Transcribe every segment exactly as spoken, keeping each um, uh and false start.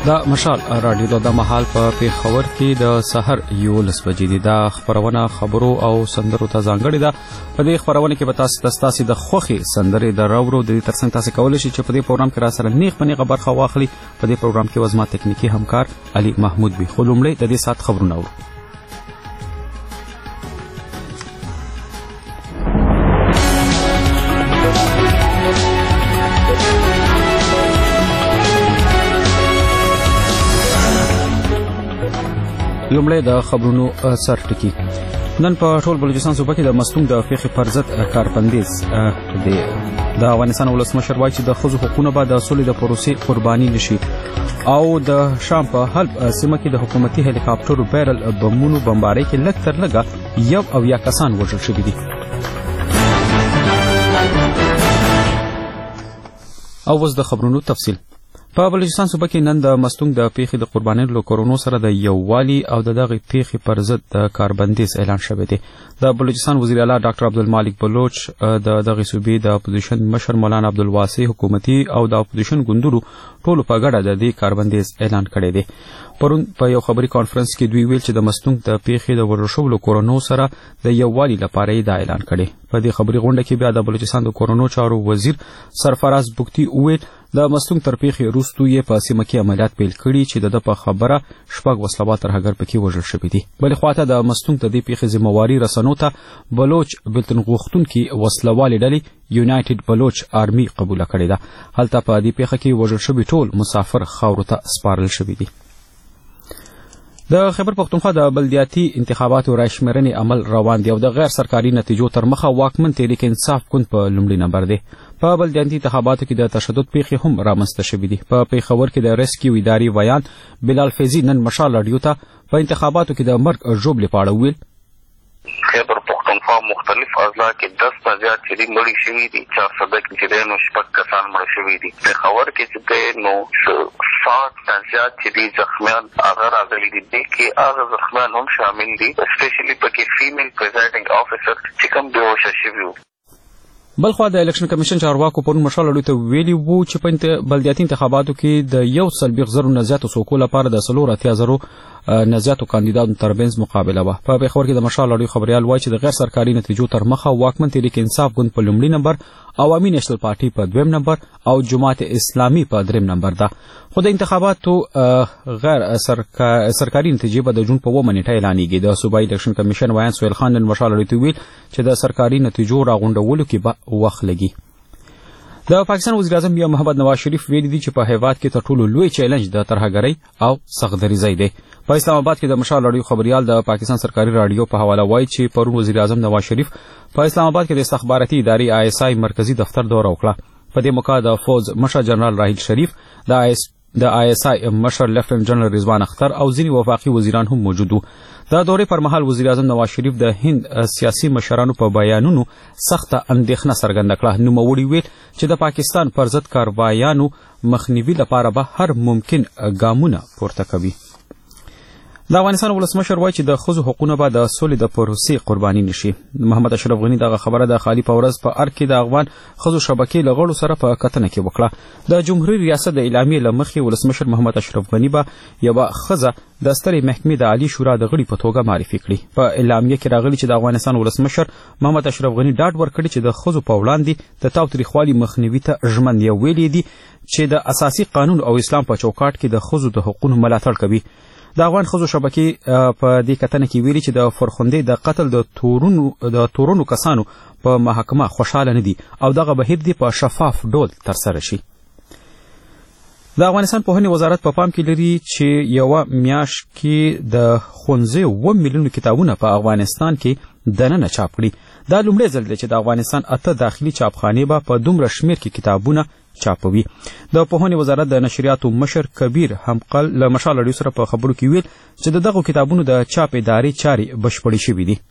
دا مشال رادیو د مهال په پیښور کې د سحر یولس بجې دی. دا خبرونه خبرو او سندرو ته ځانګړې ده. په دې خبرونه کې به تاسو تاسو د خوخي سندرې د راوړو د ترڅنګ تاسو کولای شئ چې په دې پروګرام کې را سره نیغ په نیغه برخه واخلي. په دې پروګرام کې وزما تکنیکی همکار علي محمود بي خلومړي د دې سات خبرونه ورو. لومړی د خبرونو سرټکی. نن په ټول بلوچستان صوبه کې د مستونګ د فقې پر ضد کاربندیز دی. د افغانستان ولسمشر وایي چې د ښځو حقوقونه به د سولې د پروسې قرباني نشي. او د شام په حلب سیمه کې د حکومتي هلیکاپټرو بیرل بمونو بمبارۍ کې لږ تر لږه یو او یا کسان وژل شوي دي. او اوس د خبرونو تفصیل. په بلوچستان صوبه کې نن د مستونګ د پیښې د قربانۍ له کورونو سره د یووالي او د دغه پیښې پر ضد د کاربندیز اعلان شوی دی. د بلوچستان وزیر اعلی ډاکټر عبدالمالک بلوچ د دغه صوبې د اپوزیشن مشر مولانا عبدالواسع حکومتي او د اپوزیشن ګوندونو ټولو په ګډه د دې کاربندیز اعلان کړی دی. پرون په یو خبري کانفرنس کې دوی ویل چې د مستونګ د پیښې د وژل شویو کورونو سره د یووالي لپاره یې دا اعلان کړی. په دې خبري غونډه کې بیا د بلوچستان د کورونو چارو وزیر سرفراز بوکتي وویل د مستونګ تر پیښې وروسته یې په سیمه کې عملیات پیل کړي چې د ده په خبره شپږ وسلوال ترهګر پکې وژل شوي دي. بلې خواته د مستونګ د دې پیښې ذمهواري رسنو ته بلوچ بلتن غوښتونکي وسلوالې ډلې یونایټډ بلوچ آرمي قبوله کړې ده. هلته په دې پیښه کې وژل شوي ټول مسافر خاورو ته سپارل شوي دي. د خیبر پښتونخوا د بلدیاتي انتخاباتو راشمېرنې عمل روان دی او د غیر سرکاري نتیجو تر مخه واکمن تحریک انصاف ګوند په لومړي نمبر دی. په بلدیاتي انتخاباتو کې د تشدد پیښې هم رامنځته شوي دي. په پیښور کې د ریسکیو ادارې ویان بلال فیضي نن مشال راډیو ته په انتخاباتو کې د مرګ ژوبلې په اړه وویل. خیبر پښتونخوا مختلف اضلاع کې دس نه زیات چې دي مړي شوي دي. چار سده کې چې دی نو شپږ کسان مړه شوي دي. پېښور کې چې دی نو ساټ نه زیات چې دي زخمیان هغه راغلي دي. دې کې هغه زخمیان هم شامل دي اسپیشلي پکې فیمیل پریزایډینګ افیسر چې کوم بېهوشه شوي وو. بلخوا د الیکشن کمیشن چارواکو پرون مشال راډیو ته ویلي وو چې په بلدیاتي انتخاباتو کې د یو څلوېښت زرو نه زیاتو څوکو لپاره د څلور اتیا زرو نه زیاتو کاندیدانو ترمنځ مقابله وه. په پېښور کې د مشال راډیو خبریال وایي چې د غیر سرکاري نتیجو تر مخه واکمن تحریک انصاف ګوند په لومړي نمبر، عوامي نیشنل پارټي په دویم نمبر او جماعت اسلامي په دریم نمبر ده. خو د انتخاباتو غیر سرکاري نتیجې به د جون په اوومه نیټه اعلانېږي. د صوبایي الیکشن کمیشن ویان سهیل خان نن مشال راډیو ته ویل چې د سرکاري نتیجو راغونډولو کې به وخت لګي. د پاکستان وزیر اعظم بیا محمد نواز شریف ویلي دي چې په هیواد کې تر ټولو لوی چیلنج د ترهګرۍ او سختدریزۍ دی. په اسلام آباد کې د مشال راډیو خبریال د پاکستان سرکاري راډیو په حواله وایي چې پرون وزیر اعظم نواز شریف په اسلام آباد کې د استخباراتي ادارې آی اس آی مرکزی دفتر دوره وکړه. په دې موقع د فوز مشر جنرال راحیل شریف، د آی اس د آی اس آی مشر لیفټننټ جنرال رضوان اختر او ځینې وفاقي وزیران هم موجود وو. د دورې پر مهال وزیر اعظم نواز شریف د هند سیاسي مشرانو په بیانونو سخته اندېښنه څرګنده کړه. نوموړي ویل چې د پاکستان پر ضد کاروایانو مخنیوي لپاره به هر ممکن ګامونه پورته کوي. د افغانستان ولسمشر وایي چې د ښځو حقوقونه به د سولې د پروسې قرباني نشي. محمد اشرف غني دغه خبره د خالي په ورځ په ارګ کې د افغان ښځو شبکې له غړو سره په کتنه کې وکړه. د جمهوریت ریاست د اعلامیې له مخې ولسمشر محمد اشرف غني به یوه ښځه د سترې محکمې د عالي شورا د غړي په توګه معرفي کړي. په اعلامیه کې راغلي چې د افغانستان ولسمشر محمد اشرف غني ډاډ ورکړي چې د ښځو په وړاندې د تاوتریخوالي مخنیوي ته ژمن دی. ویلي دي چې د اساسي قانون او اسلام په چوکاټ کې د ښځو د حقوقو ملاتړ کوي. د افغان ښځو شبکې په دې کتنه کې ویلي چې د فرخندې د قتل د تورونو د تورونو کسانو په محکمه خوشحاله نه دي او دغه بهیر دې په شفاف ډول ترسره شي. د افغانستان پوهنې وزارت په پام کې لري چې یوه میاشت کې د ښوونځیو اووه میلیونو کتابونه په افغانستان کې دننه چاپ کړي. دا لومړی ځل دی چې د افغانستان اته داخلي چاپخانې به په دومره شمېر کې کتابونه چاپوي. د پوهنې وزارت د نشریاتو مشر کبیر همقل له مشال راډیو سره په خبرو کې ویل چې د دغو کتابونو د چاپ ادارې چارې بشپړې شوي دي.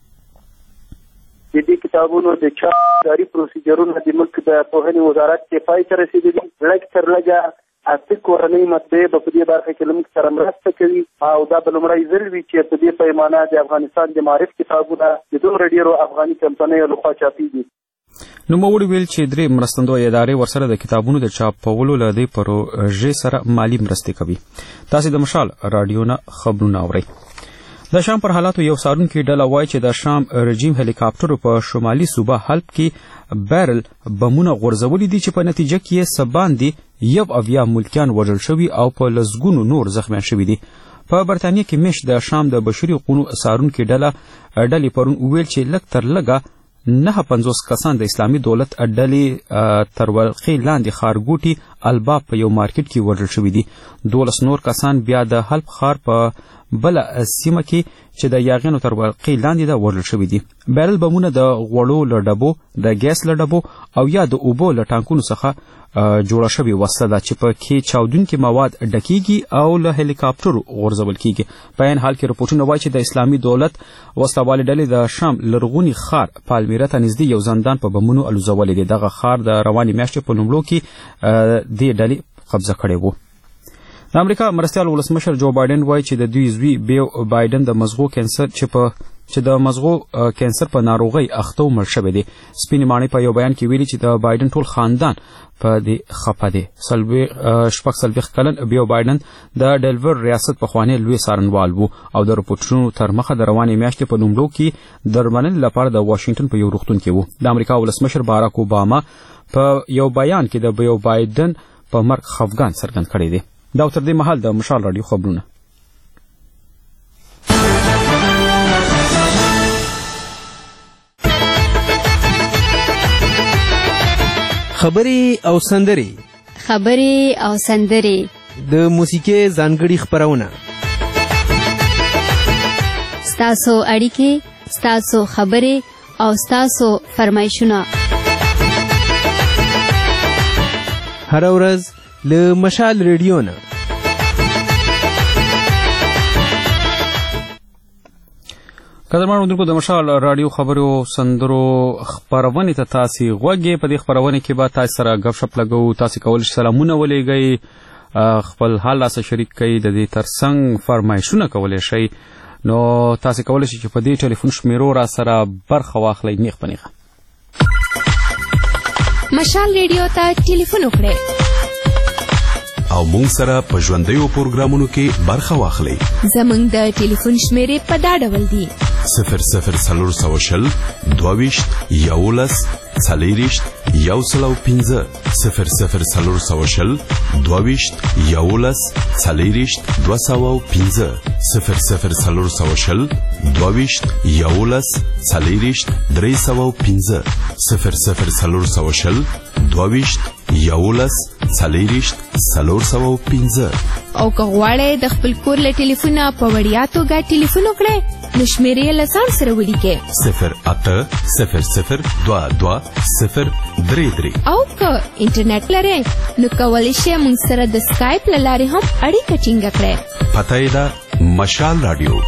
د دې کتابونو د چاپ اداري پروسیجرونه د ملک د پوهنې وزارت کې پای ته رسېدلي. لږ تر لږه اته کورنۍ مطبعې به په دې برخه کې له موږ سره مرسته کوي او دا به لومړی ځل وي چې په دې پیمانه د افغانستان د معارف کتابونه د دومره ډېرو افغاني کمپنیو لخوا چاپېږي. نوموړي ویل چې درې مرستندویه ادارې ورسره د کتابونو د چاپولو له دې پروژې سره مالي مرستې کوي. تاسې د مشال راډیو نه خبرونه اورئ. د شام پر حالاتو یو څارونکي ډله وایي چې د شام رژیم هلیکاپټرو په شمالي صوبه حلب کې بیرل بمونه غورځولي دي چې په نتیجه کې یې څه باندې یو اویا ملکیان وژل شوي او په لسګونو نور زخمیان شوي دي. په برطانیه کې میش د شام د بشري حقوقو څارونکي ډله ډلې پرون وویل چې لږ تر لږه نه پنځوس کسان د اسلامي دولت ډلې تر ولقې لاندې ښارګوټي الباب په یو مارکیټ کې وژل شوي دي. دولس نور کسان بیا د حلب ښار په بله سیمه کې چې د یاغیانو تر ولقې لاندې ده وژل شوي دي. بیرل بمونه د غوړو له ډبو، د ګیس له ډبو او یا د اوبو له ټانکونو څخه جوړه شوې وسله ده چې په کې چاودونکي مواد ډکیږي او له هلیکاپټرو غورځول کیږي. په عین حال کې رپورټونه وایي چې د اسلامي دولت وسلوالې ډلې د شام لرغوني ښار پالمیره ته نږدې یو زندان په بمونو الوزولی دی. دغه ښار د روانې میاشتې په لومړو کې دې ډلې قبضه کړی و. د امریکا مرستیال ولسمشر جو بایدن وایي چې د دوی زوی بیو بایدن د مزغو کینسر چې په چې د مزغو کینسر په ناروغۍ اخته او مړ شوی دی. سپینې ماڼۍ په یو بیان کې ویلي چې د بایدن ټول خاندان په دې خفه دی. شپږ څلوېښت کلن بیو بایدن د ډیلور ریاست پخوانی لوی څارنوال و او د رپورټونو تر مخه د روانې میاشتې په لومړو کې درملنې لپاره د واشنګټن په یو روغتون کې و. د امریکا ولسمشر باراک اوباما په یو بیان کې د بیو بایدن په مرګ خفګان څرګند کړی دی. دا تر دې مهال د مشال راډیو خبرونه. خبرې او سندرې خبرې او سندرې د موسیقۍ ځانګړي خپرونه. ستاسو اړیکې، ستاسو خبرې او ستاسو فرمایشونه هر ورځ له مشال ریډیو نه. قدرمن اورېدونکو، د مشال راډیو خبرو سندرو خپرونې ته تاسې غوږ. په دې خپرونې کې به تاسې سره ګپ شپ لګوو. تاسې کولی شئ سلامونه ولېږئ، خپل حال راسره شریک کړئ، د دې ترڅنګ فرمایشونه کولی شئ. نو تاسې کولی شئ چې په دې ټلیفون شمیرو را سره برخه واخلئ نیغ په نیغه. مشال ریډیو ته ټلیفون وکړئ او مونږ سره په ژوندیو پروګرامونو کې برخه واخلئ. زمونږ د ټلیفون شمیرې په دا ډول دي: صفر صفر څلور سوه شل دوهویشت یولس څلېرویشت یو سل او پنځه، صفر صفر څلور سوه شل دوهویشت یولس څلېرویشت دوه سوه او پنځه، صفر صفر څلور سوه شل دوهویشت یولس څلېرویشت درې سوه او پنځه، صفر صفر څلور سوه شل دوهویشت یولس څلېرویشت څلور سوه او پنځه. او که غواړئ د خپل کور له ټلیفونه په وړیا توګه ټلیفون وکړئ، نو شمیرې یې له ځان سره ولیکئ: صفر اته صفر صفر دوه دوه صفر درې درې. او که انټرنیټ لرئ، نو کولی شئ موږ سره د سکایپ له لارې هم اړیکه ټینګه کړئ. پته یې ده مشال راډیو.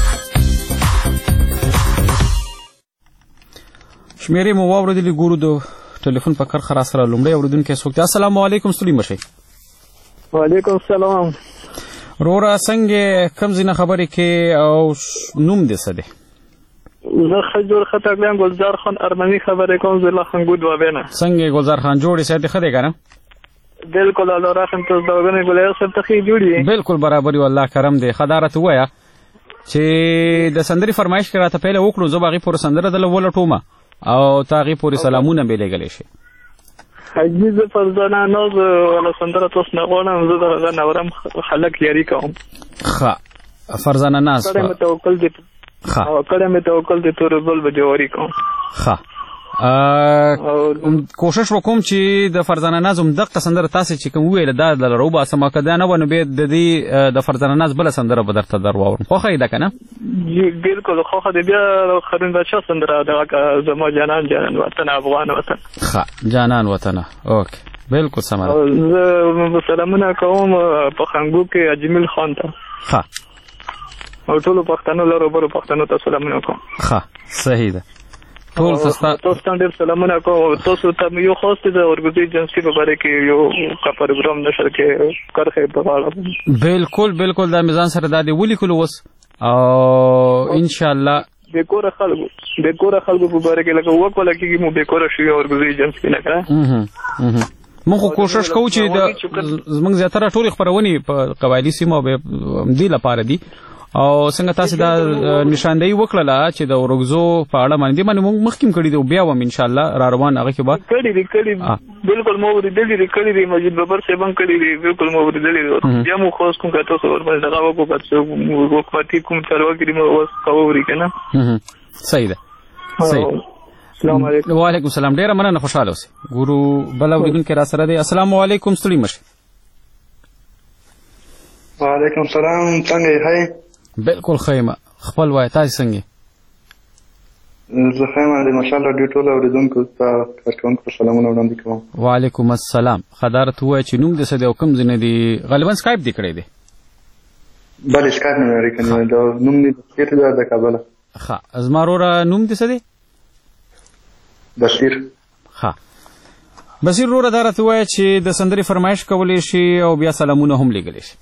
شمیرې مو واورېدلې. ګورو د ټلیفون په کرښه را سره لومړی اورېدونکی څوک دی. السلام علیکم، ستړي مه شئ. وعلیکم السلام. وروره څنګه کوم ځای نه خبرې کې او نوم دې څه دی؟ زه ښه جوړ ښه تکلیان ګلزار خان ارمني خبرې کوم، زه له خنګود وابینه. څنګه ګلزار خان جوړې صحت دې ښه دی که نه؟ بالکل الله رحم ته دغه ګلیا صاحب ته ښې جوړې. بالکل برابر یو، الله کرم دی. ښه دا راته ووایه چې د سندرې فرمایش کې راته پیله وکړو، زه به هغې پورې سندره دله ولټومه او ته هغې پورې سلامونه مې لېږلی شي. حجي زه فرزانه ناز ولا سندره تاسو نه غواړم، زه د هغه نورم خلک یاري کوم. ښه فرزانه ناز کړی مې توکل دی کړی مې توکل دی تور بل به جواري کوم. ښه کوشش وکوم چې د فرزانه ناز همدغه سندره تاسې چې کوم وویله دا دله راوباسم، که دا نه وه نو بیا د دې د فرزانه ناز بله سندره به درته در واورم. خوښه یې ده که نه؟ بالکل خوښه دی. بیا خرین بادشاه سندره دغه زما جانان جانان وطن افغان وطن. ښه جانان وطنه. اوکې بالکل سمه ده. زه سلامونه کوم په خنګو کې اجمیل خان ته. ښه او ټولو پښتنو لرو برو پښتنو ته سلامونه کوم. ښه صحیح ده. ټول تاسو ته ډېر سلامونه کوم. تاسو ته یو خاص د اورګوزي ایجنسی په باره کې یو کا پروګرام نشر کې کرخه په اړه. بالکل بالکل دا میزان سره دا دی ولیکلو اوس او ان شاء الله بې کوره خلکو بې کوره خلکو په باره کې لکه وکوله کېږي مو بې کوره شوي اورګزۍ جنس کې نه که موږ خو کوشش کوو چې د زموږ زیاتره ټولې خپرونې په قبایلي سیمو دې لپاره دي او څنګه تاسو دا نشاندهي وکړله چې د اورګزو په اړه باندې دې باندې موږ مخکې کړي دي بیا هم انشاءالله را روان هغه کې به کړي دي کړي بالکل مو اورېدلي دي کړي دي مجید ببر صاحب هم کړي دي بالکل مو اورېدلي دي بیا مو خو اوس کوم که تاسو ورباندې دغه وکړو که څه حکومتي کوم چارواکي دي مو اوس واوري که نه صحیح ده صحیح السلام علیکم وعلیکم السلام ډېره مننه خوشحاله اوسئ ګورو بل اورېدونکی را سره دی السلام علیکم ستړي مه شئ وعلیکم السلام څنګه یې هی بالکل خیمه خپل وای تاسو څنګه زه خیمه د ماشاءالله ډېر ټول اورېدونکو ته کارکوونکو سلامونه وړاندې کوم وعلیکم السلام خدارت ووایه چې نوم دې څه دی او کوم ځای نه دی غالبا سکایپ دې کړی دی بلې سکایپ نه مې اړیکه نیولې ده نوم دې چېرته ده د کابله ښه زما وروره نوم دې څه دی بشیر ښه بشیر وروره دا راته ووایه چې د سندرې فرمایش کولی شي او بیا سلامونه هم لیږلی شي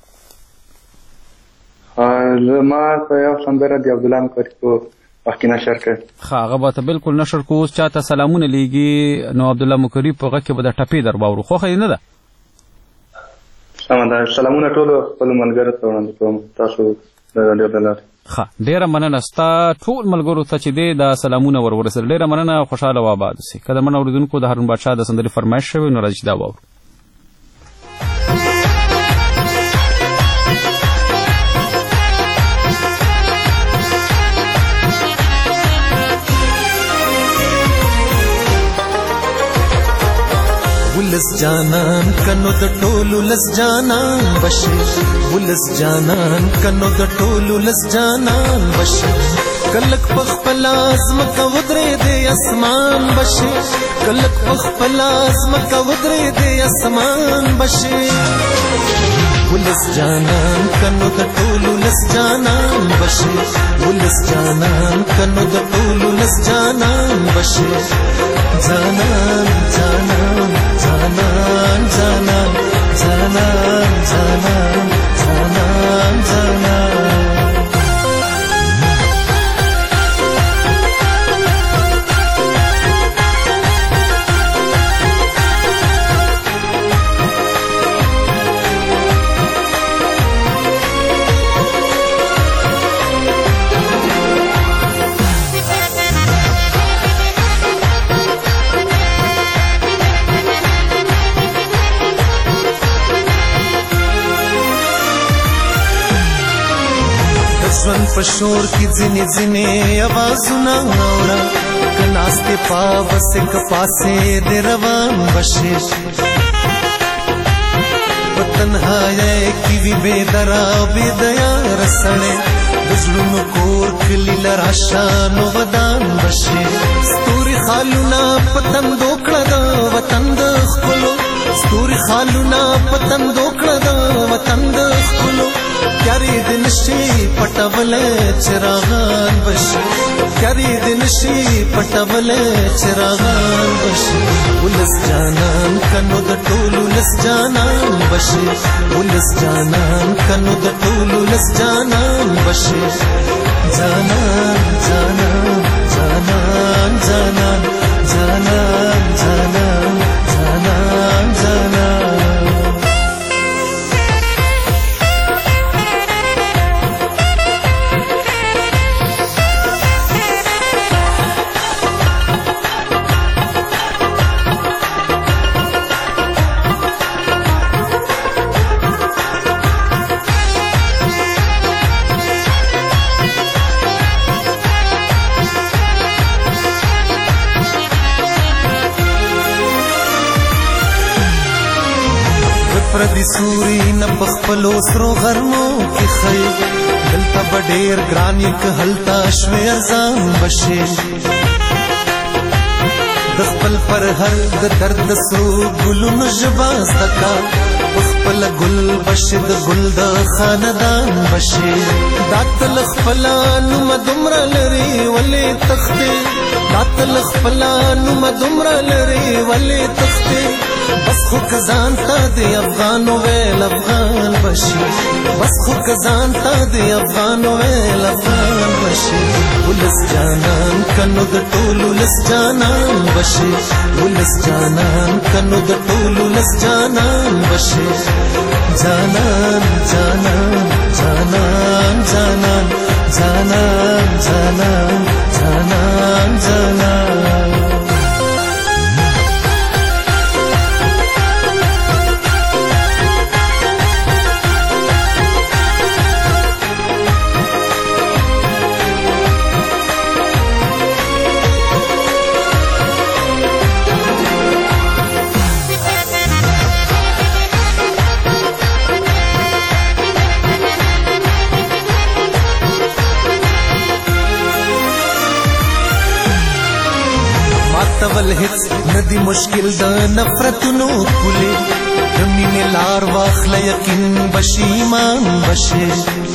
ما په یو سندره د عبدالله مقری په وخت کې نشر کړ ښه هغه به ته بالکل نشر کړو اوس چاته سلامونه لیږي نو عبدالله مقری په غږ کې به د ټپې در باورو خوښه یې نه ده سمه ده سلامونه ټولو خپلو ملګرو ته وړاندې کوم تاسو د راډیو د لارې ښه ډېره مننه ستا ټول ملګرو ته چې دی دا سلامونه ور ورسېدل ډېره مننه خوشحاله او آباد اوسئ که د من اورېدونکو د هارون بادشاه د سندرې فرمایش شوی نو راځي چې دا واورو ولس جانان کنو د ټولو لس جانان بشي ولس جانان کنو د ټولو لس جانان بشي کلک پخپل ازمکه ودرې د اسمان بشي کلک پخپل ازمکه ودرې د اسمان بشي ولس جانان کنو د ټولو لس جانان بشي ولس جانان کنو د ټولو لس جانان بشي جانان جانان جانان جانان جانان جانان جانان جانان ژوند په شور کې ځینې ځینې اوازونه اورم که ناستې پاوسې که پاسې د روان بشي په تنهایۍ کې وي بېدره او بېدیاره سړی د زړونو کور کلي له راشه نو ودان بشي ستوري خالونه په تندو کړه د وطن د ښکلو ستوري خالونه په تندو کړه د وطن د ښکلو پیاری د نشي پټولې چراغان بشي پیاری د نشي پټولې چراغان بشي ولس جانان کنو د ټولو لس جانان بشي ولس جانان کنو د ټولو لس جانان بشي جانان جانان جانان جانان جانان جانان جانان جانان پردی سوري نه پخپلو سرو غرمو کې خی دلته به ډېر ګران یې که هلته شوې ارزان بشي د خپل فرهر د درد سرو ګلونو ژبه زده کا پخپله ګل بشي د ګل د خاندان بشي دا تل خپله نومه دومره لري ولې تښتې دا تل خپله نومه دومره لري ولې تخته بس خو کزان تا د افغان ویل افغان بشي بس خو کزان تا د افغان ویل افغان بشي ولس جانان کنو د ټولو لس جانان بشي ولس جانان کنو د ټولو لس جانان بشي جانان جانان جانان جانان جانان جانان جانان جانان تول هیڅ ندی مشکل د نفرتونو کولې د مینې لار واخله یقین بشي ایمان بشي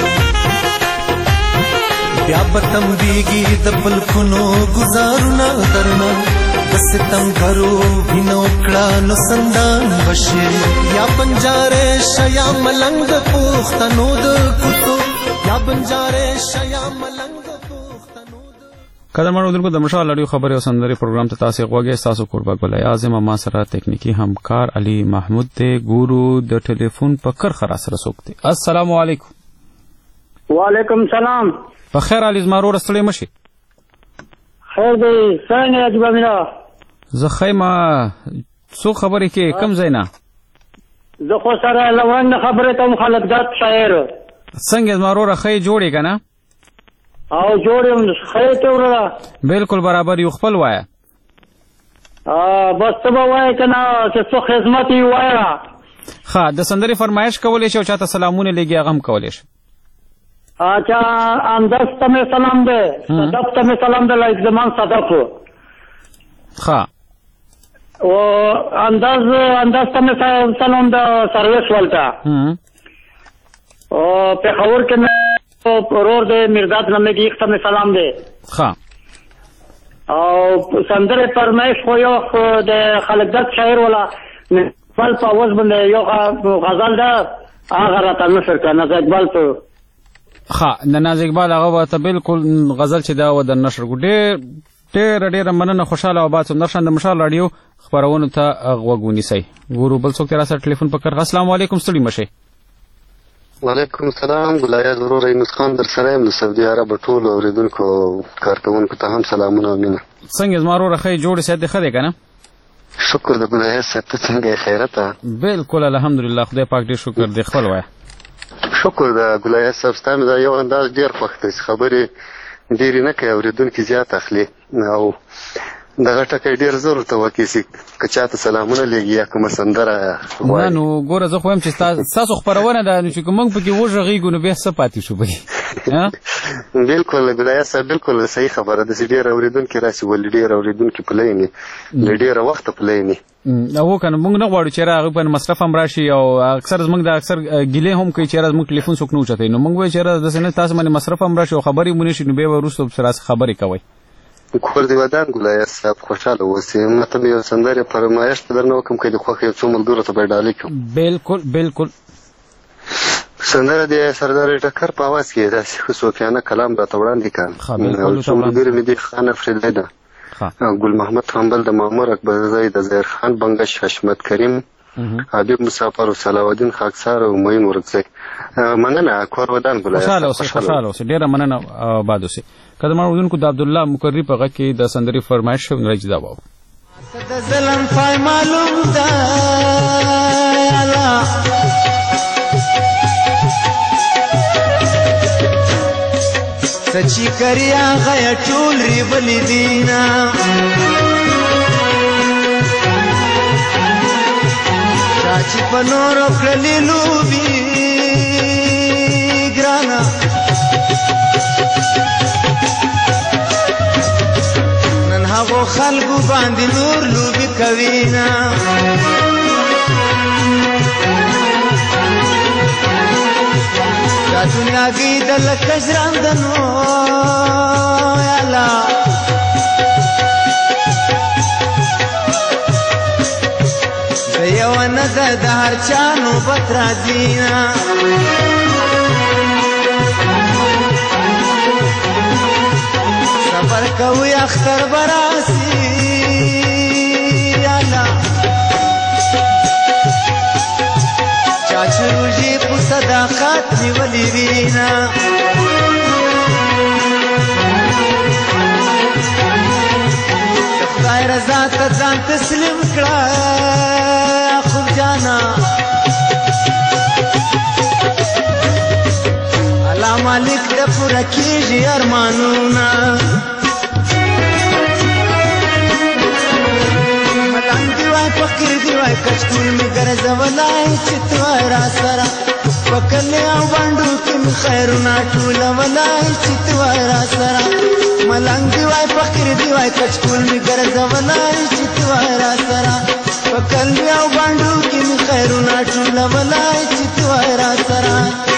بیا به تمبېږي د پلکونو ګزارونه درنه د ستمګرو وینو کړه نو سندان بشي یا بنجارې شه یا ملنګ د پښتنو د کوڅو یا بنجارې شه یا ملنګ قدرمن اردوونکو د مشال اړیو خبري او سندري پروګرام ته تاسو غوږی تاسو قربا ګلای اعظم ما سره تکنیکی همکار علي محمود ته ګورو د ټلیفون په کرخه را سره سوکته السلام علیکم وعلیکم سلام په خیر علي زمارو رسلې مشي خیر دی څنګه راځي بمینا زه خیمه څو خبرې کې کم زینا زه خو سره لوند خبره ته مخالفت شاعر څنګه زمارو راخې جوړې کنه او جوړم خیته ورا بالکل برابر یو خپل وایا ا بس ته وای کنه چې څو خدمت یې وایا ها د سندري فرمایش کولې شو چاته سلامونه لګي غم کولې شو اچھا انداز ته سلام ده صدق ته سلام ده لایک زمان صدق ها او انداز انداز ته سلام ده سرویس ولتا او په خبر کې پرور دے مرداد نمے کی ایک میں سلام دے خواہ او سندر فرمائش خو یو دے خلقدت شاعر والا فل پا وز بندے یو غزل دا آغا راتا نشر کا ناز اقبال تو خواہ ناز اقبال آغا واتا بالکل غزل چی دا و در نشر کو دیر دیر دیر منن خوشحال آباد سو نرشان دا مشال راڈیو خبرونو تا اغوگونی سی گورو بل سوک تیرا سر ٹلیفون پکر السلام علیکم ستڑی مشی وعلیکم السلام ګلایه ضرور اینس خان در سره یم د سعودي عرب ټول اوریدونکو کارکونکو ته هم سلامونه او مینه څنګه زما ورور خې جوړ سید ښه دی کنه شکر د ګلایه ست څنګه خیرته بالکل الحمدلله خدای پاک دې شکر دې خپل وای شکر د ګلایه صاحب ستاسو دا یو انداز ډیر خوښ دی خبرې ډیر نه کوي اوریدونکو زیات اخلي او دغه ټکی ډیر زور ته وکیسي که چاته سلامونه لګي یا کوم سندره نه نو ګوره زه خو هم چې تاسو خبرونه ده نو چې موږ پکې وژغېږو نو بیا څه پاتې شو به بالکل ګلایه صاحب بالکل صحیح خبره ده چې ډېر اورېدونکي راسي ولې ډېر اورېدونکي پلی ني له ډېره وخته پلی ني او کنه موږ نه غواړو چې هغه په مصرف هم راشي او اکثر زموږ د اکثر ګیلې هم کوي چې زموږ ټلیفون څوک نه اوچتوي نو موږ وایو چې د سنت تاسو باندې مصرف هم راشي او خبرې مونږ شي نو به وروسته سره خبرې کوي کور دی ودان ګلایه صاحب خوشاله اوسئ ماته یو سندره فرمایش درنه وکم کې د خوښ یو څو ملګرو ته به ډالې کوم بالکل بالکل سندره د سردار ټکر په आवाज کې داسې صوفیانه کلام راته وړاندې کړ او څو ملګري مې د خان افریدی ده ګل محمد حنبل د مامور اکبر زید د زهیر خان بنگش حشمت کریم حبیب مسافر او صلاح الدین خاکسار او معین ورکزی مننه کور ودان ګلایه خوشاله اوسئ خوشاله اوسئ ډیره مننه آباد اوسئ قدرمن اردوونکو د عبدالله مکرری په غږ کې د سندري فرمایش شو راځي دا وو د ظلم پای معلوم ده الله سچي کریا غیا ټول ری بل دینا چاچی پنور کړلی لوبي ګرانا نن هغه خلکو باندې نور لوبي کوینا دا دنیا کې د لکشران دنو یا الله مزه د هر چا نوبت راځي نه صبر کوي اختر براسي الله چا چې روژې په صداقت نیولې وي نه د خدای رضا ته ځان تسلیم کړه یعقوب جانا الله مالک د پوره کېږي ارمانونه ملنګ دی وای فقیر دی وای کچکول مې ګرځولی چې ته وای را سره په کلي او بانډو کې مې خیرونه ټولولی چې ته وای را سره ملنګ دی وای فقیر دی وای کچکول مې ګرځولی چې ته وای را سره په کلي او بانډو کې مې خیرونه ټولولی چې ته وای را سره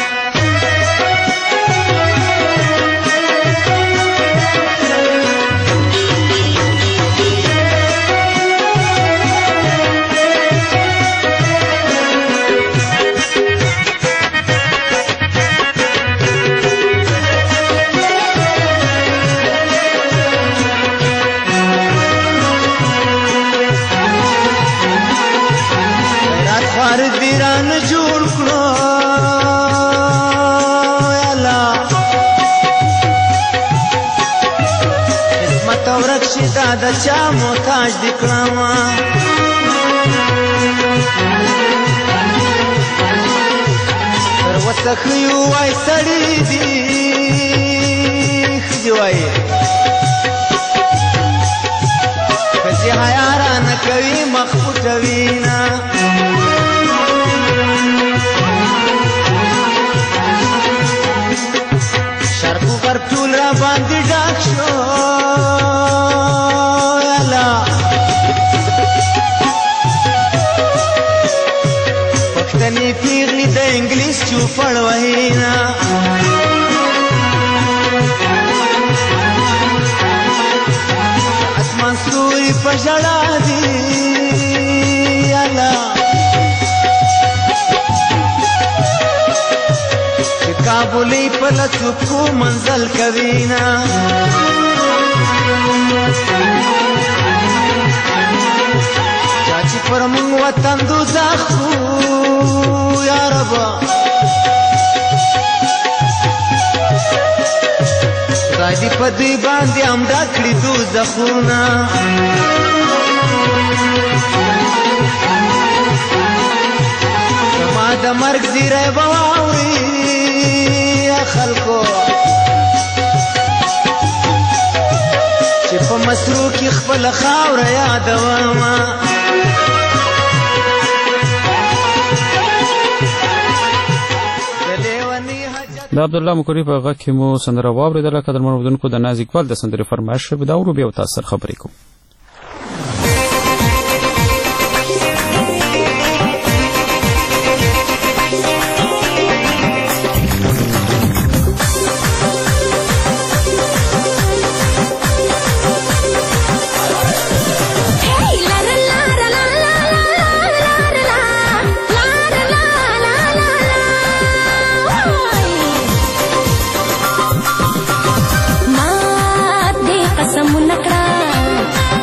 د چا محتاج دی کړما تر وسه خيو وای سړی دی خجوای کچې حیا را نه کوي مخ پټوي نه شرق غرب ټول را باندې ډاک شو پښتني پیغلې د انګلیس چوپړ وهینا اسمان ستوري په ژړا دي الله چې کابلي په لڅکو منزل کوینا چې پر موږ وطن دوزخ یا رب خدای دې په دوی باندې امدا کړي دوزخونه زما د مرګ زیری به واوري خلکو چې په مسرو کې خپله خاوره یادومه د عبدالله مکري په غږ کې مو سندره واورېدله قدرمنو اورېدونکو د ناز اقبال د سندرې فرمایش شوې ده او بیا به تاسو سره خبرې کوو قسم نکړه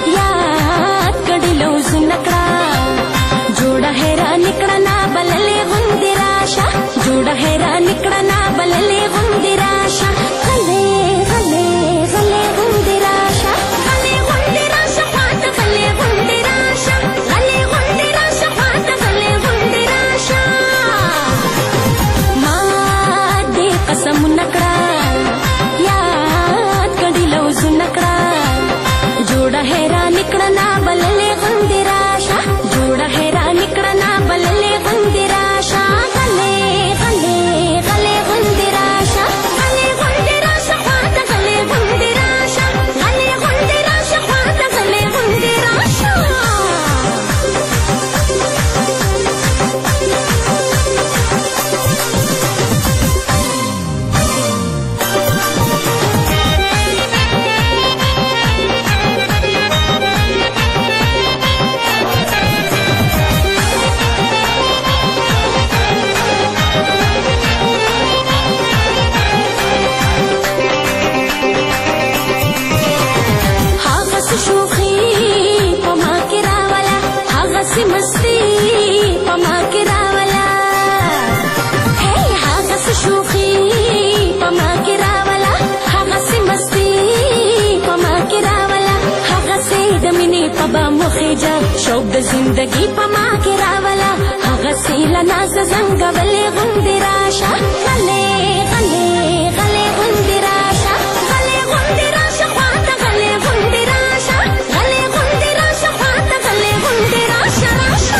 سی مستی پما کې راولا هی هغه څه شوخي پما کې راولا هغه څه مستی پما کې راولا هغه څه د مینې په با مخېجا شوق د زندګي پما کې راولا هغه څه لناز زنګولې غوندې راشه غلې غلې غلې غوندې راشه غلې غوندې راشه خواته غلې غوندې راشه غلې غوندې راشه خواته غلې غوندې راشه راشه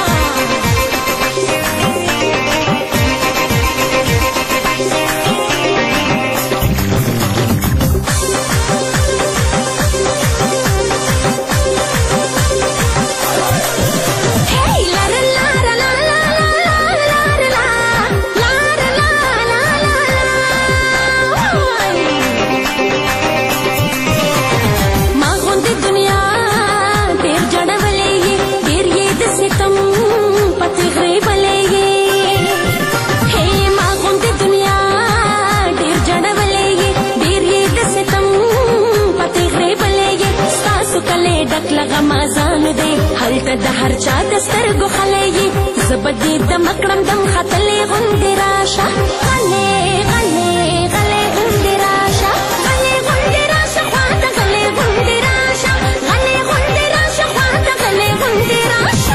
هلته د هر چا د سترګو خلې زبدې د مکړم دم خطلې غوندې راشه غلې غلې غلې غوندې راشه غلې غوندې راشه خواته غلې غوندې راشه غلې غوندې راشه خواته غلې غوندې راشه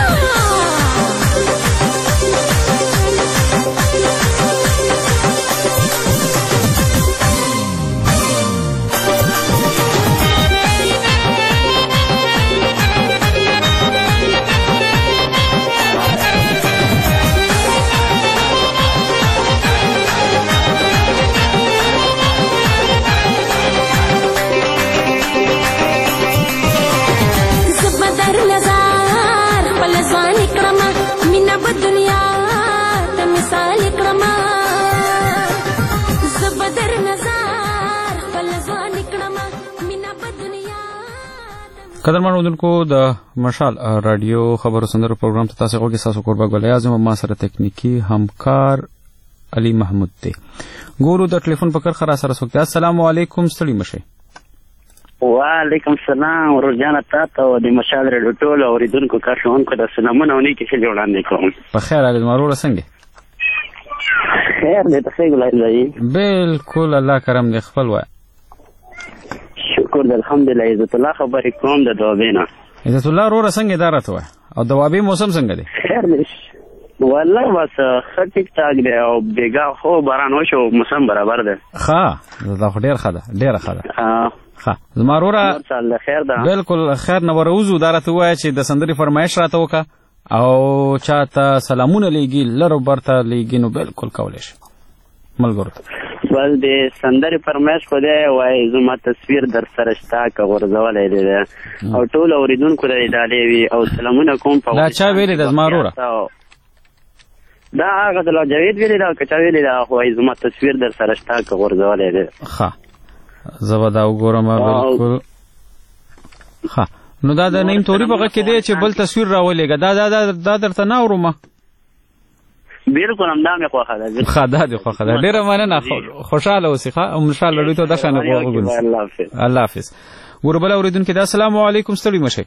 قدرمن اوریدونکو د مشال رادیو خبرو سندرو پروګرام ته تاسو غوږی تاسو قربا ګولې اعظم ما سره تکنیکی همکار علي محمود دی ګورو د ټلیفون په کرخه را سره سوکته السلام علیکم ستړي مشه وعلیکم السلام ورجانه تاسو د مشال رادیو ټول اوریدونکو کارشونکو د سلامونه او نیکی ښه وړاندې کوم په خیر علي مرور څنګه خیر دې ته څنګه لای بالکل الله کرم دې خپل وای شکر الحمدلله عزت الله خبرې کوم د دوابینا عزت الله روره څنګه اداره ته او دوابې موسم څنګه دی خیر دی والله بس ټیک ټاک دی او بیګا خو باران وشو موسم برابر دی ښه دا خو ډیر ښه ده ډیره ښه ده ښه زما روره الله خیر ده بالکل خیر نه وروزو دارته وای چې د سندري فرمایش راته وکا او چاته سلامونه لېږي لرو برته لېږي نو بالکل کولای شي ملګرو بل د سندرې فرمایش خو دی وایي زما تصویر در سره شته که غورځولی دی او ټول اورېدونکو ته یې ډالۍ وي او سلامونه کوم په دا چا ویلې ده زما وروره دا هغه د جاوید ویلې ده که چا ویلې ده خو وایي زما تصویر در سره شته که غورځولی دی ښه زه به دا وګورم بالکل ښه نو دا د نیم توري په غږ کې دی چې بل تصویر راولېږه دا دا درته نه اورم بالکل همدا مې خوښه ده ښه دا دې خوښه ده ډېره مننه خوشحاله اوسې ښه او انشاءالله دوی ته دا شانې غوږ الله حافظ ورو بله اورېدونکي دا السلام علیکم ستړي مه شئ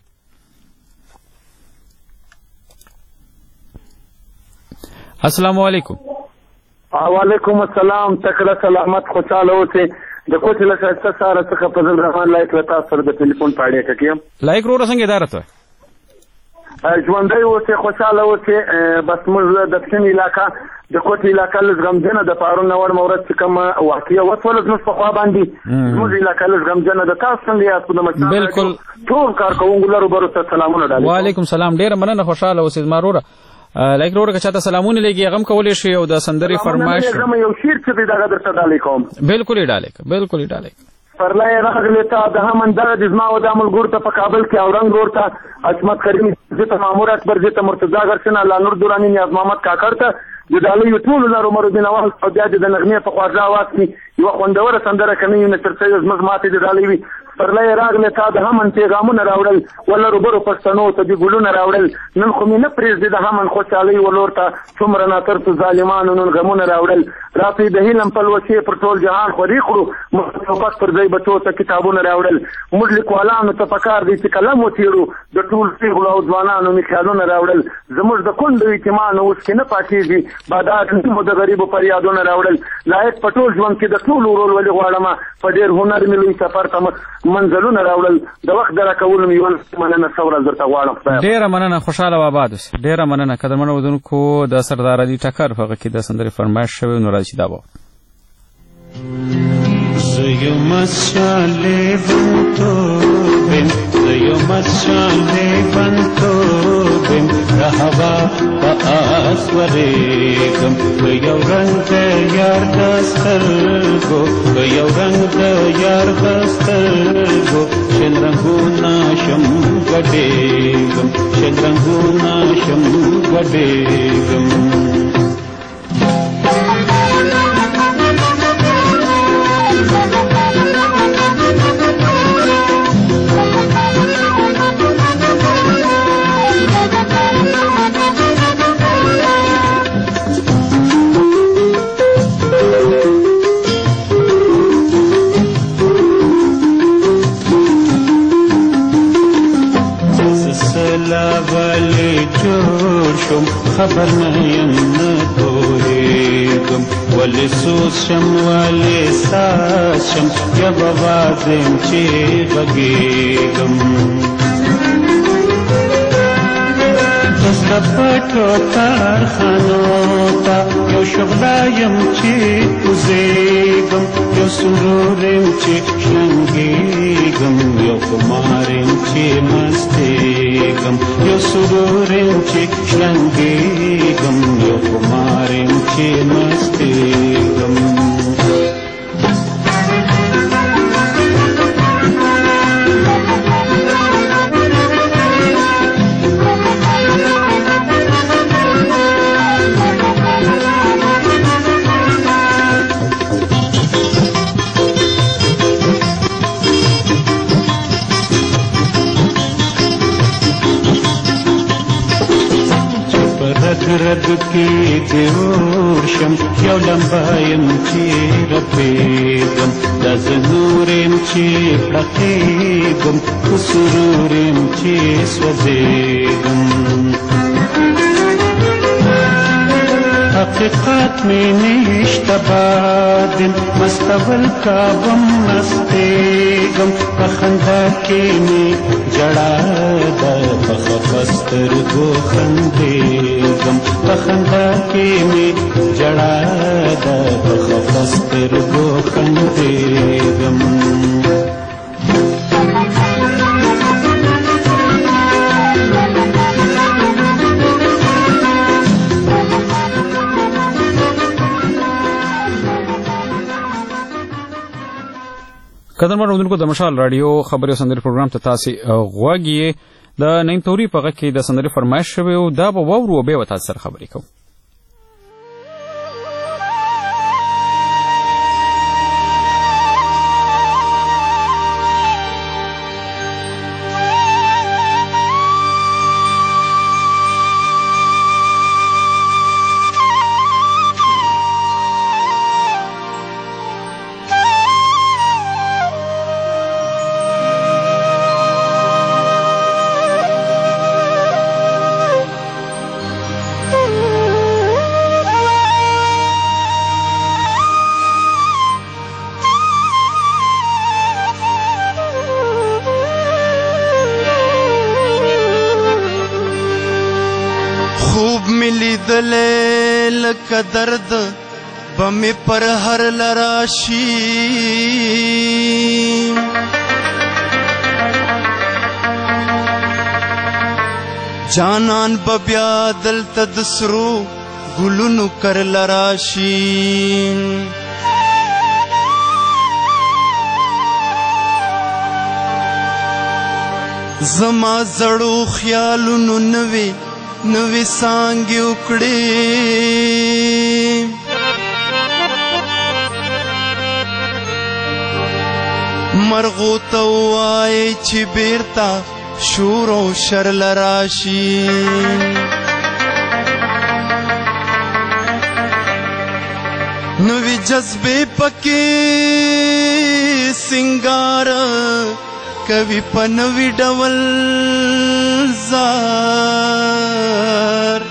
السلام علیکم وعلیکم السلام تکړه سلامت خوشحاله اوسئ د کوټې له ښایسته سهاره څخه فضل رحمان لایق له تاسو سره د ټلیفون په اړیکه کې یم لایق وروره څنګه اداره ته ژوندی اوسئ خوشحاله اوسئ بس موږ د پښین علاقه د کوټې علاقه لږ غمجنه ده پرون نوړمه ورځ چې کومه واقعه وشوله زموږ په خوا باندې زموږ علاقه لږ غمجنه ده تاسو څنګه یاست د مشرانو بالکل ټول کارکوونکو لرو برو ته سلامونه ډالۍ وعلیکم سلام ډېره مننه خوشحاله اوسئ زما وروره لایک وروره که چاته سلامونه لېږي هغه هم کولی شي او د سندرې فرمایش یو شعر چې دی دغه درته ډالۍ کوم بالکل یې ډالۍ بالکل یې ډالۍ پرلای راغلی تا د همن دغه د زما او د ملګرو ته په کابل کې اورنګ روډ ته عصمت کریمي زه ته مامور اکبر زه ته مرتضی ګرشن الله نور دوراني نیاز محمد کاکړ ته د ډالۍ ټولو لرو مرو دین اول او بیا د نغمې په خواږه اواز کې یوه خوندوره سندره کوي نه تر څو زموږ ماته د ډالۍ وي پرله راغله تا د همن پیغامونه راوړل ولرو برو پښتنو ته دې ګلونه راوړل نن خو مې نه پرېږدي د همن خوشحالۍ ولور ته څومره ناترسو ظالمانو نن غمونه راوړل راپې د هیلم پلوسې پر ټول جهان خوري کړو موږ ټوپک پر ځای بچو ته کتابونه راوړل موږ لیکوالانو ته پکار دی چې قلم وتیړو د ټول پیغلو او ځوانانو مې خیالونه راوړل زموږ د کونډو اعتماد اوس کې نه پاتېږي بادار مو د غریبو پر یادونه راوړل لایق په ټول ژوند کې د ټولو ورورولۍ غواړم په ډېر هنر مې لوی سفر ته منزلونه راوړل د وخت د راکولو مې یوه مننه ښه ورځ درته غواړم ډېره مننه خوشحاله و آباد اوسئ ډېره مننه قدرمنو اورېدونکو د سردار علي ټکر په هغه کې د سندرې فرمایش شوی نو راځي دا به زه یم لیونتوبم زه یم لیونتوبم د هوا په آس ورېږم په یو رنګ د یار د سترګو په یو رنګ د یار د سترګو شین رنګونه شم ګډېږم شین رنګونه شم ګډېږم خبر نه یم نه پوهېږم ولې سوز شم ولې ساز شم یا به واز یم چې غږېږم زه پټو کارخانو ته یو شغله یم چې کوزېږم یو سرور یم چې شلنګېږم یو خمار یم چې مستېږم یو سرور یم چې شلنګېږم یو خمار یم چې مستېږم رد کې دې ورشم یو لمبه یم چې رپېږم دا زه نور یم چې پړقېږم خو سرور یم چې سوځېږم حقیقت مې نشته بادم مستول کابم مستېږم په خندا کې مې ژړا ده په خفه سترګو خندېږم په خندا کې مې ژړا ده په خفه سترګو خندېږم قدرمن اورېدونکو د مشال راډیو خبري او سندرې پروګرام ته تاسې غوږ یې د نیم توري په غږ کې د سندرې فرمایش شوی و دا به واورو او بیا به تاسو سره خبرې کوو لکه درد بمې پر هر لراشي جانان ببیا دلته د سرو ګلونو کر لراشي زما زړو خیالونو نوي نوی سانگی اکڑی مرغو ته وایي چې بیرته شور او شر لراشي نوی جذبې پکې سنگار کوي په نوی ډول زار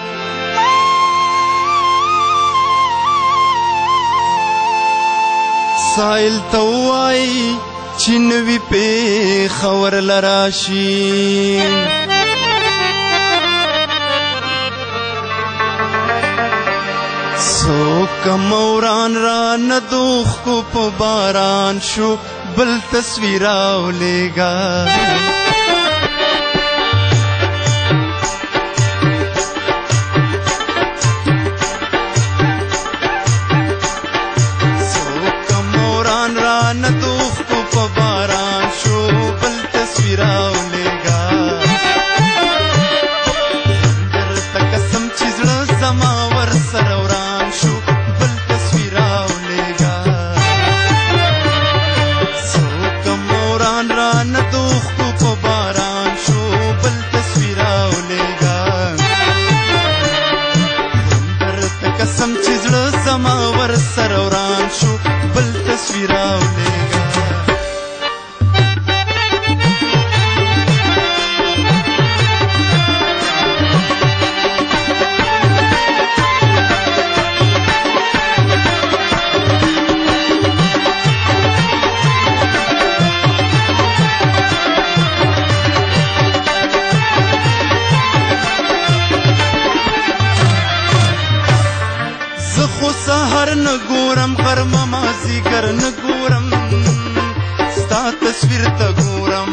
سایل ته وایي چې نوی پېښور لراشي څوک موران را ندوخ کو په باران شو بل تصویر راولېږه څوک موران را ندوخ کو په باران شو بل تصویر راولېږه درته قسم چې زړه زما ورسره سهر نه ګورم غرمه مازیګر نه ګورم ستا تصویر ته ګورم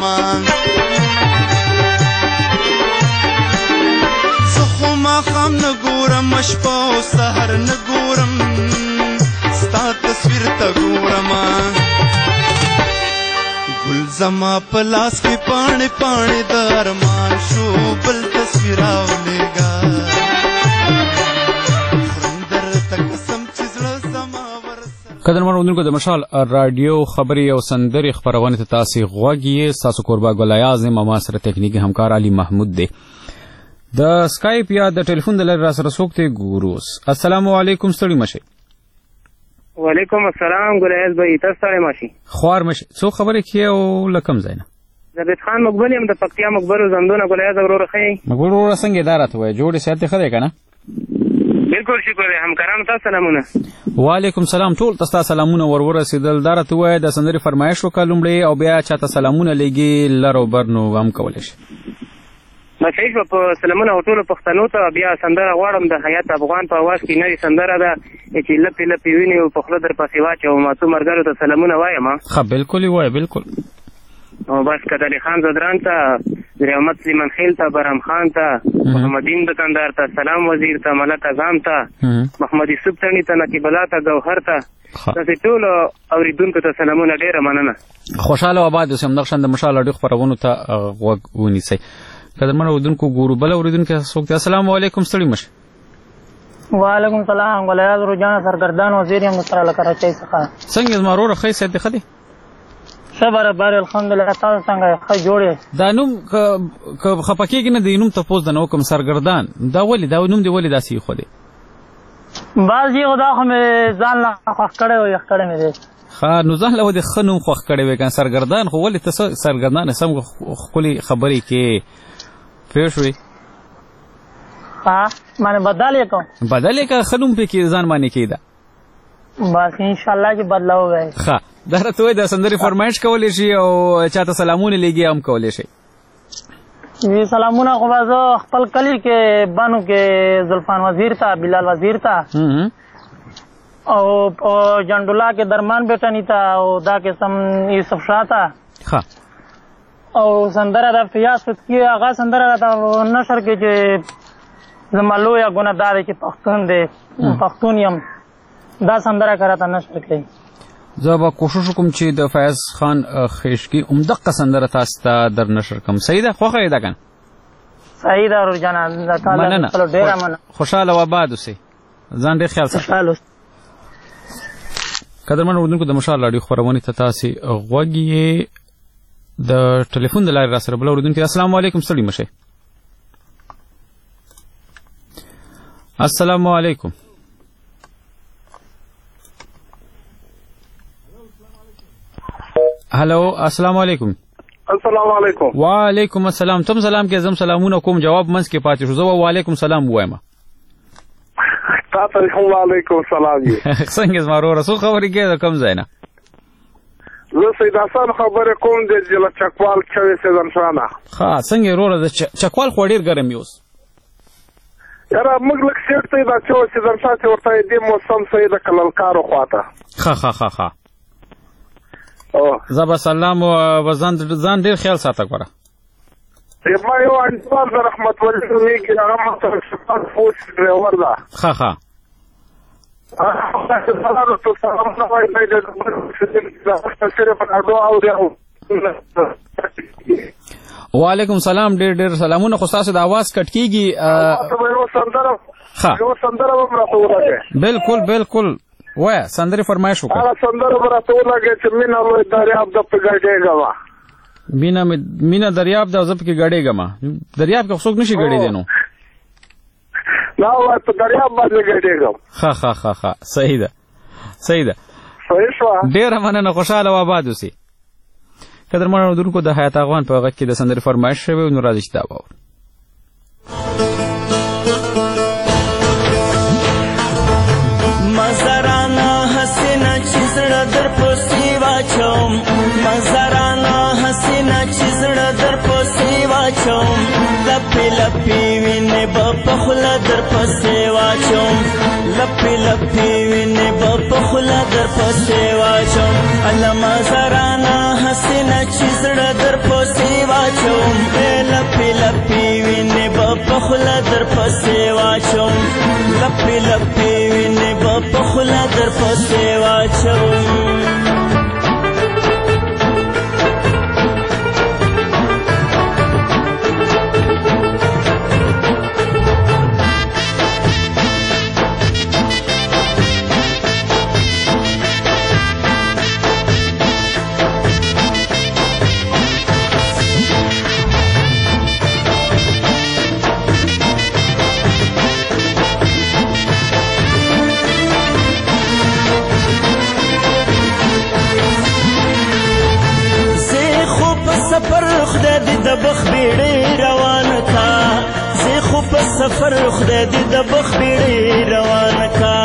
زه خو ماښام نه ګورم شپه او سهر نه ګورم ستا تصویر ته ګورم ګل زما په لاس کې پاڼې پاڼې د ارمان شو بل تصویر راولېږه قدرمن اوریدونکو د مشال رادیو خبري او سندري خبرونه ته تاسو غوږی تاسو قربا ګل اعظم ما سره ټکنیکی همکار علي محمود دی د سکایپ یا د ټلیفون د لر سره سوکته ګوروس السلام علیکم ستړي مشه وعلیکم السلام ګل اعظم به تاسو ستړي مشه خوار مشه څو خبره کیو لکم زینه زبید خان مقبل يم د پکتیا مقبر زندونه ګل اعظم ورو خې مقبر ورو څنګه اداره ته وای جوړې ساتي خره کنه بالکل شکر همکارانو ته سلامونه وعلیکم سلام ټول تاسو سلامونه ورور رسیدل دار ته وای د سندري فرمایش وکړم او بیا چاته سلامونه لګي لرو برنو هم کولای شي ما صحیح په سلامونه ټول پښتنو ته بیا سندره غواړم د حیات افغان په आवाज کې نوې سندره ده چې لپی لپی ویني او په خله در پاسې واچو ما ته مرګرو ته سلامونه وایم ها بالکل وای بالکل او بس کدلی خان زدران ته رحمت سلیمان خیل ته برام خان ته محمدین دکاندار ته سلام وزیر ته ملک اعظم ته محمد یوسف تڼي ته نقیب الله ته گوهر ته تاسو ټول اوریدونکو ته سلامونه ډیره مننه خوشاله آباد اوسم نقشند مشال اړه خبرونه ته غوږ ونیسئ قدرمن اوریدونکو ګورو بل اوریدونکو څوک السلام علیکم ستړي مشه وعلیکم السلام ولایت روزانه سرګردان وزیر یم سره لکراچۍ څخه څنګه زما ورور خې سید خدي صبر بار الحمدلله تاسو څنګه ښه جوړې دا نوم که خپکیږي نه دی نوم ته پوز نه وکم سرګردان دا ولې دا نوم دی ولې داسې خو دی بعضی خدا خو مې ځان لا خوښ کړی او یخ کړی مې دی ښه نو ځان له ودې ښه نوم خوښ کړی وی کان سرګردان خو ولې ته سرګردان سم خولي خبرې کې پوه شوې ها معنی بدل یې کوم بدل یې که ښه نوم پکې ځان باندې کېده بس انشاءالله چې بدلاو وای ښه دا راته وایي د سندرې فرمایش کولی شي او چاته سلامونه لیږي هم کولی شي وی سلامونه خو به زه خپل کلي کې بانو کې زلفان وزیر ته بلال وزیر ته او جنډولا کې درمان بیټني ته او دا قسم یوسف شاه ته ښه او سندره د فیاض فتحي هغه سندره راته نشر کې چې زما لویه ګناه دا دی چې پښتون دی پښتون یم دا سندره راته نشر کړئ زه به کوشش وکړم چې د فیاض خان خیشکی عمدقه سندره تاسو ته در نشر کړم صحیح ده خوښه یې ده که نه صحیح ده ورجانه مننه خوشحاله و آباد اوسئ ځان ډېر خیال ساتئ قدرمن اوردونکو د مشال راډیو خبرونه ته تاسو غوږی د ټلیفون د لارې را سره بل اوردونکو. السلام علیکم ستړي مشه. السلام علیکم. هلو السلام علیکم. السلام علیکم. وعلیکم السلام. تم سلام کې زم سلامونه کوم جواب منس کې پاتې شو. زه وعلیکم سلام وایم. تاسو هم وعلیکم سلام. څنګه زمارو رسول خبرې کې کم ځای نه. زه سید حسن خبرې کوم د جلا چکوال چوي سیدن شانه. ها څنګه وروره د چکوال خو ډیر ګرم یوس. یاره موږ لک سیټ ته دا چوي سیدن شاته ورته دې موسم سید کللکارو خواته. ها ها ها ها. او زبا سلام او وزن ځان ډیر خیال ساته کوره. ما یو انصار د رحمت الله میږي هغه ماته شپږ فوټ ډرایور ده. ها ها. وعلیکم سلام. ډیر ډیر سلامونه. خو تاسو د आवाज کټ کیږي. یو سندره به راته ولګي. بالکل بالکل وای سندره فرمایش وکړه. هغه سندره به راته ولګي چې مینا لوی دریاب د په ګډېګا. مینا مینا دریاب د زپ کې ګډېګا. دریاب کې څوک نشي ګډې دینو. لا وای په دریاب باندې ګډېګا. ها ها ها ها صحیح ده صحیح ده. صحیح شو. ډیر مننه. خوشاله و آباد اوسئ. قدرمن اوردونکو د حیات افغان په غږ کې د سندرې فرمایش شوی نو راځي چې دا واورو. مزرانا حسینا چې زړه در پسې واچوم مزرانا حسینا چې زړه در پسې واچوم لپې لپې وینې به په خوله در پسې واچوم لپې لپې وینې به په خوله در پسې واچوم الله مزرانا حسینا چې زړه در پسې واچوم لپې لپې وینې به په خوله در پسې واچوم لپې لپې وینې به په خوله در پسې واچوم. خدای دې د بخ بیړې روان کا زه خو په سفر خدای دې د بخ بیړې روان کا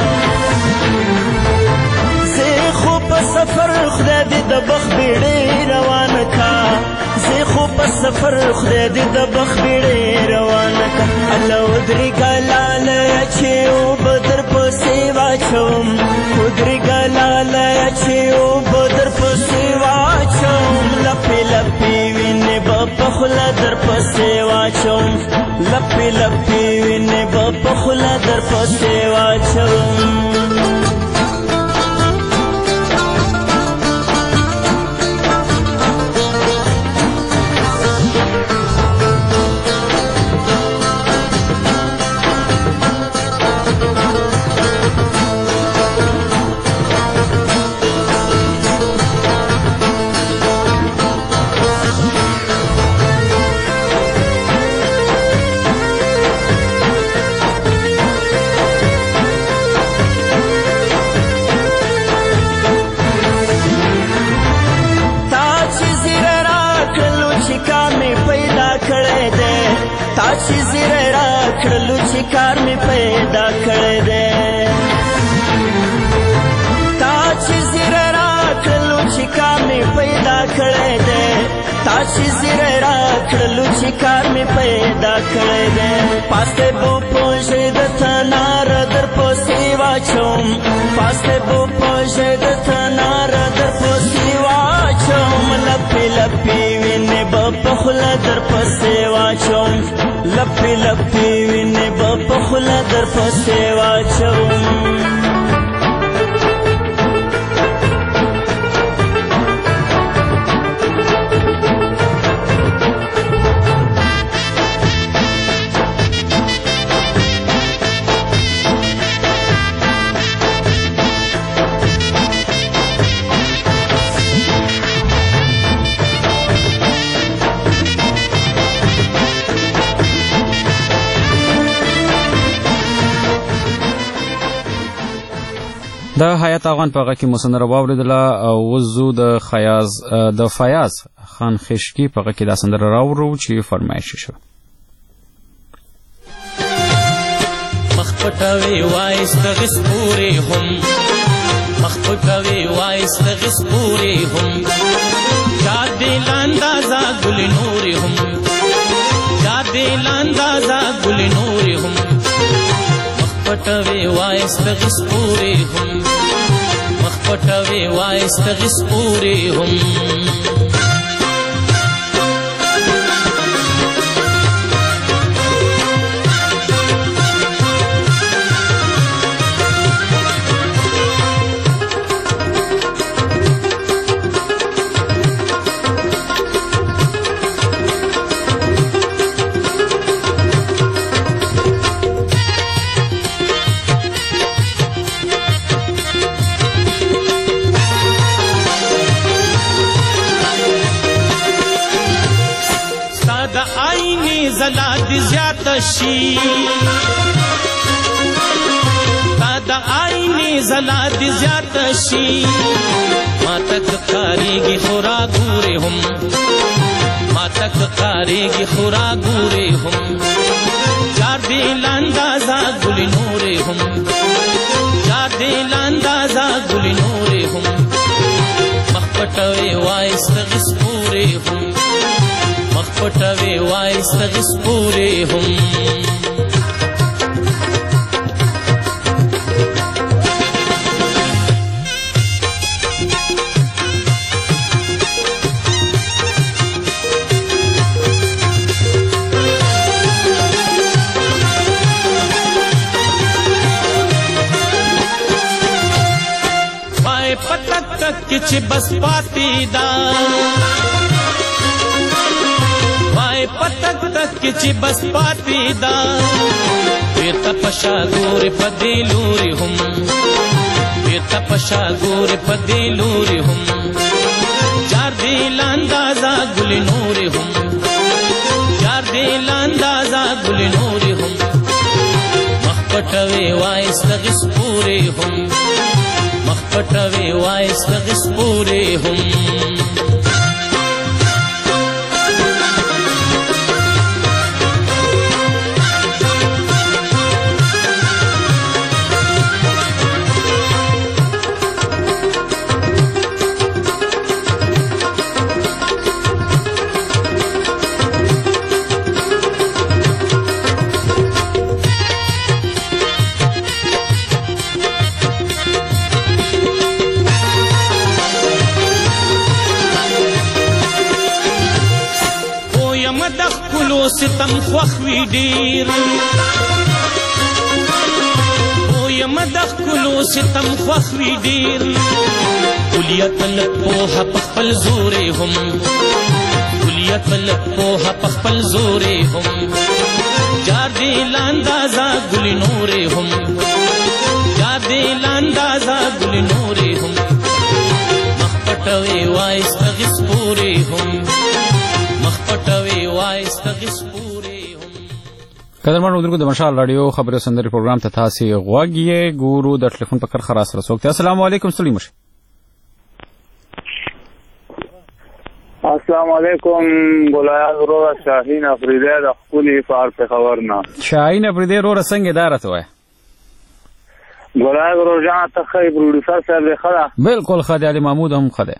زه خو په سفر خدای دې د بخ بیړې روان کا زه خو په سفر خدای دې د بخ بیړې روان کا الله ودري ګلال چې او بدر پسې واچوم ودري ګلال چې او بدر پسې واچوم لپې لپې وینې به په خوله در پسې واچوم لپې لپې وینې به په خوله در پسې واچوم. چې زیره را کړلو چې کار مې پیدا کړی دی تا چې زیره را کړلو چې کار مې پیدا کړی دی تا چې زیره را کړلو چې کار مې پیدا کړی دی پاسته بو پوښې د تنار در پسې واچوم پاسته بو پوښې د تنار در پسې واچوم لپې لپې وینې به په خوله در پسې واچوم لپې لپې وینې به په خوله در پسې واچوم. د حیات افغان په هغه کې مو سندره واورېدله او اوس زو د خیاز د فیاض خان خشکی په هغه کې دا سندره راوړو چې فرمایش شو. مخ پټوي وایست غس پورې هم مخ پټوي وایست غس پورې هم یاد لاندازا ګل نور هم یاد لاندازا ګل نور هم مخ پټوي وایست غس پورې هم مخ پټوي وایست غس پورې هم زلا دی زیات شي تا د آئینې زلا دی زیات شي ما تک کاریږي خورا ګورې هم ما تک کاریږي خورا ګورې هم یار دې لاندازا ګل نورې هم یار دې لاندازا ګل نورې هم مخ پټوي وایست غس پورې هم مخ پټوي وایست غس پورې هم وای پتک تک چې بس پاتې دا پتک تک چې بس پاتې دا بیرته پشا ګورې په دې لورې هم بیرته پشا ګورې په دې لورې هم چار دې لاندازا ګل نورې هم چار دې لاندازا ګل نورې هم مخ پټوي وایست غس پورې هم مخ پټوي وایست غس پورې هم ستم خوخ وی ډیر او یم د خلو ستم خوخ وی ډیر کلیت لپوه پخپل زورې هم کلیت لپوه پخپل زورې هم جار دې لاندازا ګل نورې هم جار دې لاندازا ګل نورې هم مخ پټوي وایست غس پورې هم مخ پټوي وایست غس پورې هم. قدرمن اودونکو د مشال رادیو خبرو سندري پروګرام ته تاسو غوږی ګورو د ټلیفون په کر خلاص رسوک. السلام علیکم سلیم. السلام علیکم ګولایاز ورو شاهین افریدی د خپل فار په خبرنا شاهین افریدی ورو څنګه اداره وای ګولایاز ورو جان ته خی پروډوسر سره خلا بالکل خدای علي محمود هم خدای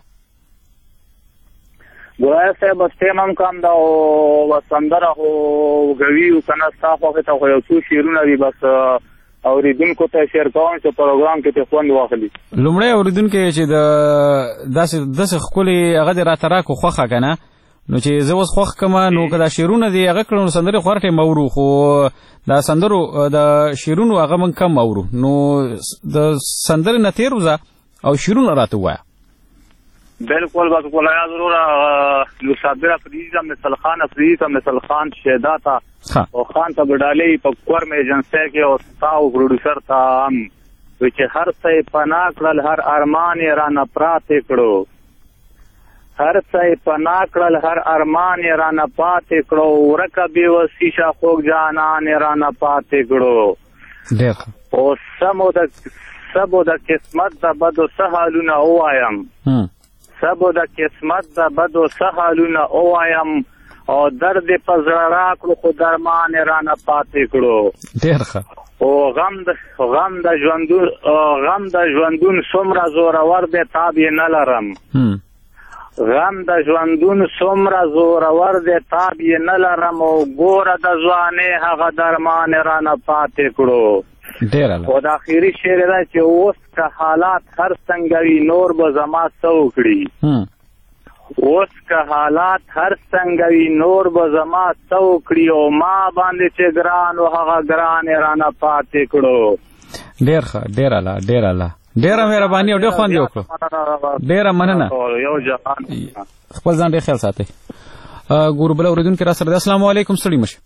ګولایاز صاحب استیم هم کام دا او سندره او غوي او کنه صافه ته خو یو څو شیرونه دي بس اوریدونکو ته شیر کوم چې پروګرام کې ته خوند واخلي. لومړی اوریدونکو چې د داسې داسې خولي هغه د راتراکو خوخه کنه نو چې زه اوس خوخ کما نو کدا شیرونه دی هغه کړو سندره خورته مورو خو دا سندرو د شیرونو هغه من کم مورو نو د سندره نتیروزه او شیرونه راته وای. بالکل بس ګولایاز ضرور لو صابر افریدی مثل خان افریدی مثل خان شهداتا او خان ته بډالې په کور مې ایجنسی کې او تاو پروډوسر تا هم چې هر څه پنا کړل هر ارمان یې را نه پراته کړو هر څه پنا کړل هر ارمان یې را نه پاتې کړو ورکه به وسیشه خوږ جانان یې را نه پاتې کړو. او سمو د سبو د قسمت د بدو سهالونه وایم سبو د قسمت د بدو سهالونه وایم او درد په زړه راکړو خو درمان رانه پاتې کړو ډېر ښه او غم د غم د ژوندون غم د ژوندون څومره زورور دی تاب یې نه لرم غم د ژوندون څومره زورور دی تاب یې نه لرم او ګوره د ځوانۍ هغه درمان رانه پاتې کړو ډېر خو د اخري شعر دا چې اوس که حالات هر څنګه وي نور به زما څه وکړي اوس که حالات هر څنګه وي نور به زما څه وکړي او ما باندې چې ګران و هغه ګران یې رانه پاتې کړو ډېر ښه ډېر اعلی ډېر اعلی ډېره مهرباني او ډېر خوند یې وکړو ډېره مننه یو جهان خپل ځان ډېر خیال ساتئ ګورو بله اورېدونکي را سره دی السلام علیکم ستړي مه شئ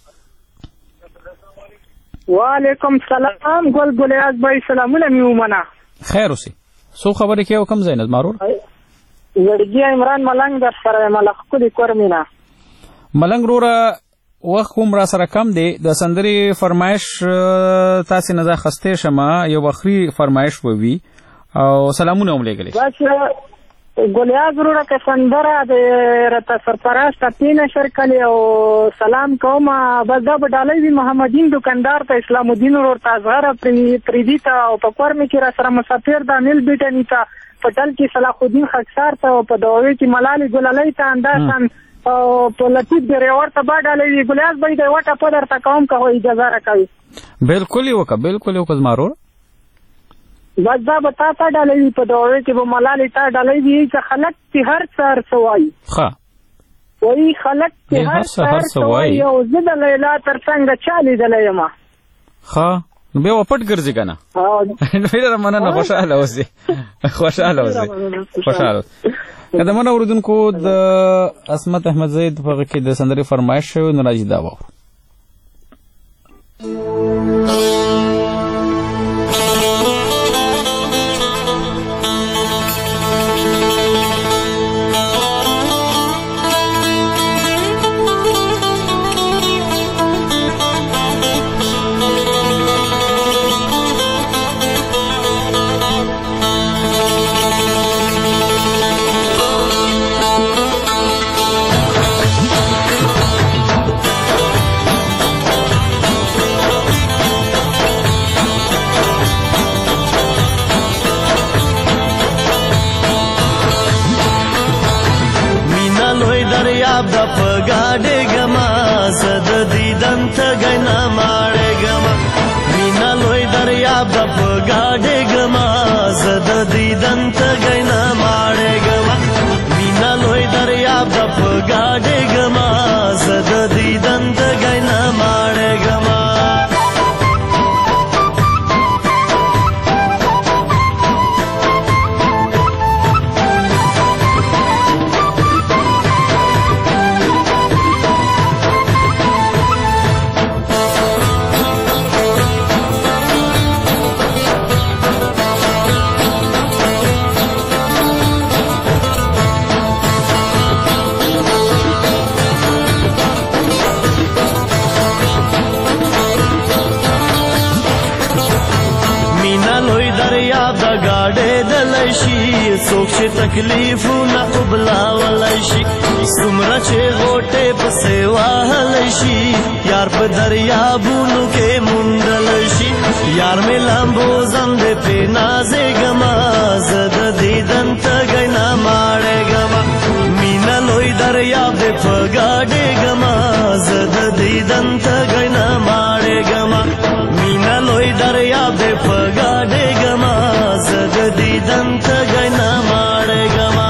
وعلیکم سلام ګل ګلیاز بھائی سلامونه مې ومنه خیر اوسئ څو خبرې کوې او کوم ځای نه زما زړګي عمران ملنګ در سره ملخ ښکلي کورمینا ملنګ وروره وخت کوم را سره کم دی د سندرې فرمایش تاسې نه زه اخیستی شم یو اخري فرمایش به وي او سلامونه هم لېږلی بس ګلیاز وروره که سندره د راته سرفراز ټپي نشر کړې او سلام کوم بس دا به ډالۍ وي محمدین دکاندار ته اسلام الدین ورور ته اصغره پریدي ته او په کورمې کې را سره مسافر ده نیل بیټني ته پټل کې صلاح الدین خاکسار ته او په دواوی کې ملالي ګلالۍ ته انداسان او په لطیف ډریور ته به ډالۍ وي ګلیاز بھائی د یوه ټپه درته کوم که اجازه راکوي بلکل یې وکړه بلکل یې وکړه زما ورور بس دا به تا ته ډالۍ وي په دواوی کې به ملالي تا ډالۍ وي چې خلک چې هر څه هر څه وایي ښه وایي خلک چې هر څه هر څه وایي او زه د لیلا تر څنګه چا لیدلی یم ښه نو بیا به پټ ګرځي که نه ډېره مننه خوشحاله اوسې خوشحاله اوسې خوشحاله اوسې که د منه اورېدونکو د عصمت احمدزی په هغه کې د سندرې فرمایش شوی نو راځي دا واورو تکلیفونه وبلاولی شي څومره چې غوټې پسې وهلی شي یار په دریابونو کې موندلی شي یار مې لامبو زندې پرې نازېږمه زه د دیدن تږی نه ماړېږمه مینه لوی دریاب دې په ګاډېږمه زه د دیدن تږی نه ماړېږمه مینه لوی دریاب دې په ګاډېږمه زه د دیدن تږی نه ماړېږمه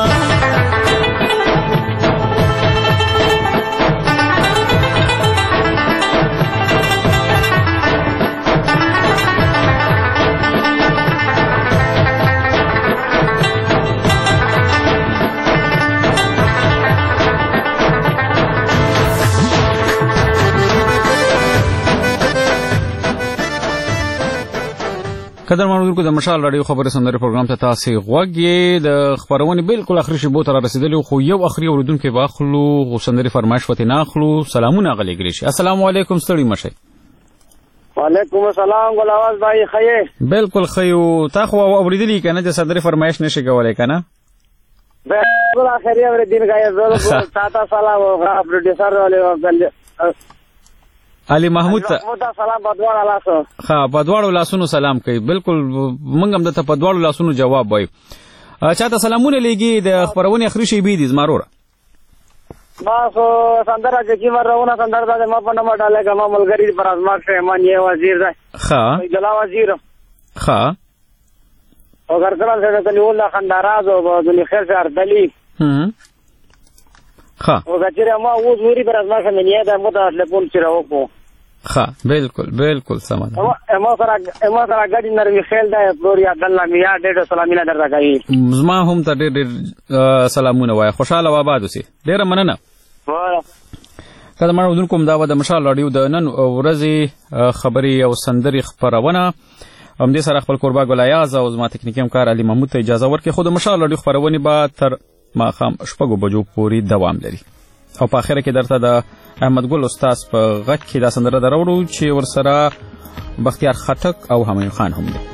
قدرمن اورونکو د مشال رادیو خبري سندري پروګرام ته تاسو غوږ یې د خبرونه بالکل اخري شیبو ته رسیدلی خو یو اخري اوریدونکو باخلو غو سندري فرمایش وته ناخلو سلامونه غلي ګریشي السلام علیکم ستړي مشه وعلیکم السلام ګل اواز بھائی خیر بالکل خیو تا خو اوریدلی کنه چې صدر فرمایش نشي کولای کنه بالکل اخري اور دین غایا زو تاتا سلام او پروډوسر ولې علي محمود ته سلام بدوړ لاسو ها بدوړ لاسونو سلام کوي بالکل موږ هم د بدوړ لاسونو جواب وای چاته سلامونه لګي د خبرونه اخري شي بي دي زمارور ما سو سندره چې کی مرونه سندره د ما په نامه ډاله کما ملګری پر ازمات سے مان یې وزیر ده ها جلا وزیر ها او ګرځل سره د نیول خنداراز او د خیر سره اردلی هم ها او چې ما اوس وری پر ازمات سے نه ده مو ته ټلیفون چیرو کو ها بالکل بالکل سمه ما ما سره ما سره غاډي نرمي خیل ده پوریا دلته میا ډېر سلامونه درته کوي زما هم ته ډېر ډېر سلامونه وای خوشاله و آباد اوسې ډېر مننه کله ما ودون کوم دا و د مشال رادیو د نن ورځې خبري او سندري خبرونه هم دې سره خپل قربا ګلایاز او زما تکنیکی همکار علي محمود ته اجازه ورکړي خو د مشال رادیو خبرونه به تر ماخام شپږو بجو پورې دوام لري او په اخر کې درته د احمد ګل استاد په غږ کې دا سندره دروړو چې ورسره بختیار خټک او همایون خان هم دي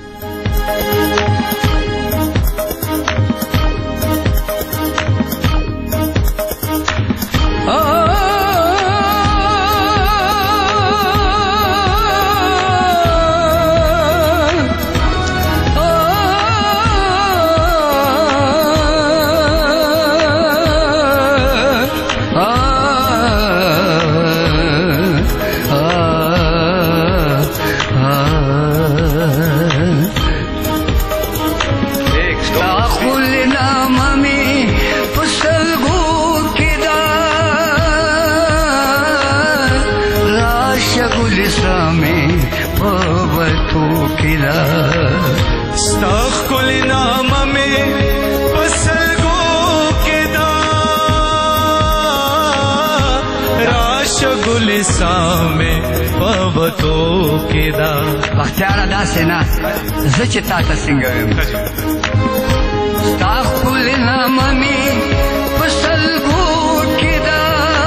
بختیار داسې نه زه چې تا ته څنګه ویم ستا ښکلې نامه مې په سلګو کې ده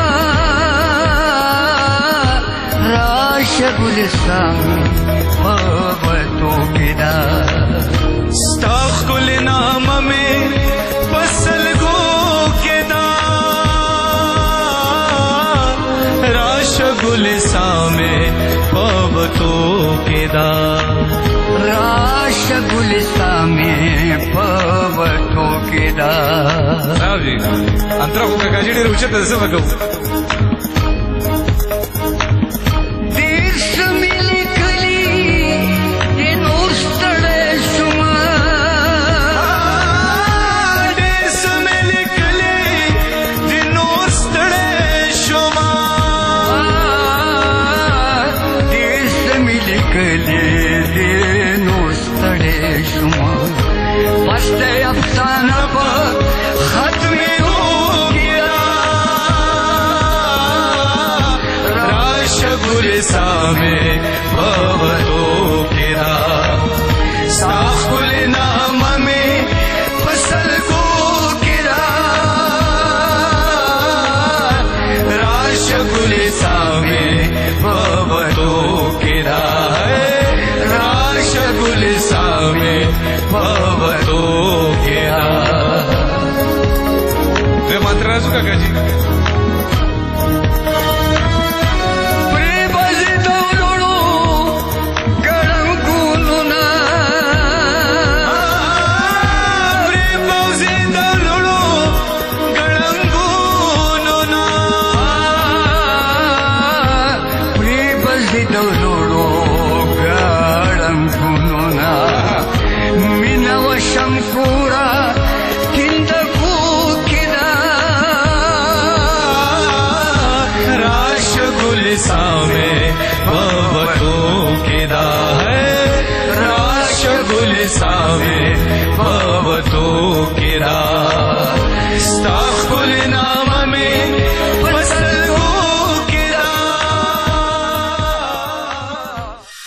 راشه ګلستان په وطو کې ده ستا ښکلې نامه مې په سلګو کې ده راشه ګلستان مې پوتو کدا راش گلستان میں پوتو کدا راوی انترا کو کا جڑی روچته څه وکړو دیس ملي کلی د نور ستړې شوما دیس ملي کلی د نور ستړې شوما بستے افسانہ پر ختم ہو گیا راش گلستان میں پوتو گرا صاف گل نام میں فصل کو گرا راش گلستان میں پوتو گرا راش گلستان میں پوتو گرا. Terima kasih kakak.